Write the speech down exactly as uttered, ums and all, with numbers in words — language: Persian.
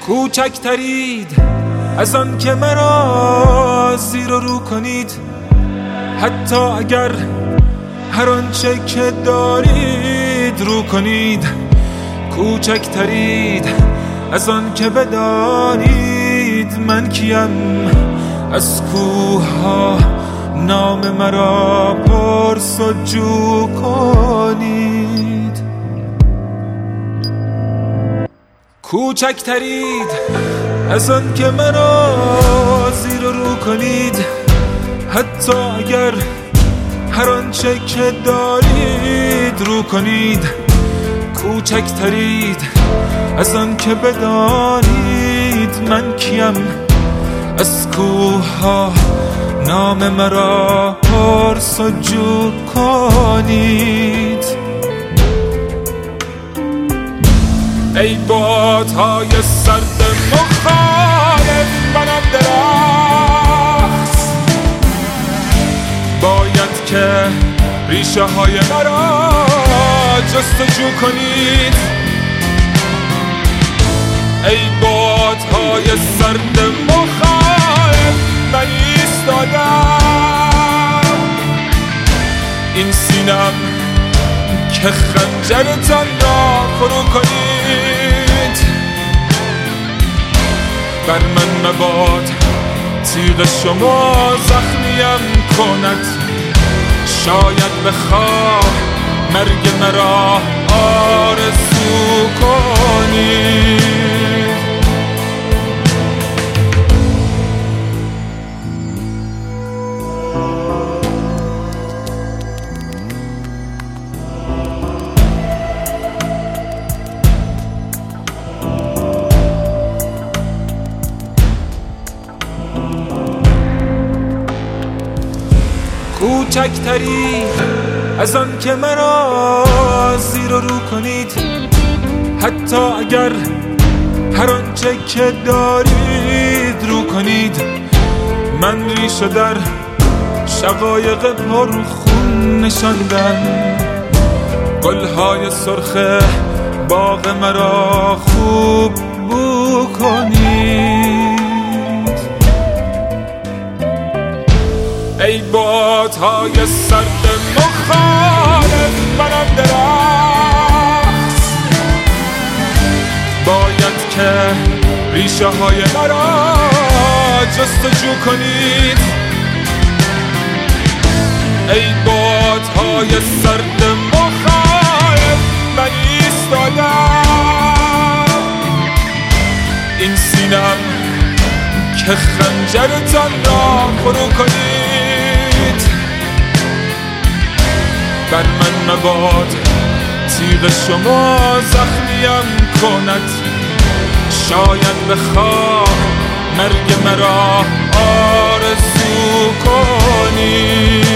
کوچکترید از آن که مرا زیر و رو کنید، حتی اگر هر آنچه که دارید رو کنید. کوچکترید از آن که بدانید من کیم، از کوه ها نام مرا پرسجو کنید. کوچکترید از آن که مرا زیر و رو کنید، حتی اگر هر آنچه که دارید رو کنید. کوچکترید از آن که بدانید من کیم، از کوه ها نام مرا پرسجو کنید. ای بادهای سرد مخالف منم درخت، باید که ریشه های مرا جستجو کنید. ای بادهای سرد مخالف من ایستادم، این سینم که خنجرتان را فرو کنید. بر من مباد تیغ شما زخمیم کند، شاید بخواه مرگ مرا آرزو کنید. کوچکترید از آن که مرا زیر و رو کنید، حتی اگر هر آنچه که دارید رو کنید. من ریشه در شقایق پرخون نشاندم، گلهای سرخ باغ مرا خوب بو کنید. ای بادهای سرد مخالف منم درخت، باید که ریشه های مرا جستجو کنید. ای بادهای سرد مخالف من ایستادم، این سینم که خنجرتان را فرو کنید. بر من مباد تیغ شما زخمیم کند، شاید بخواه مرگ مرا آرزو کنید.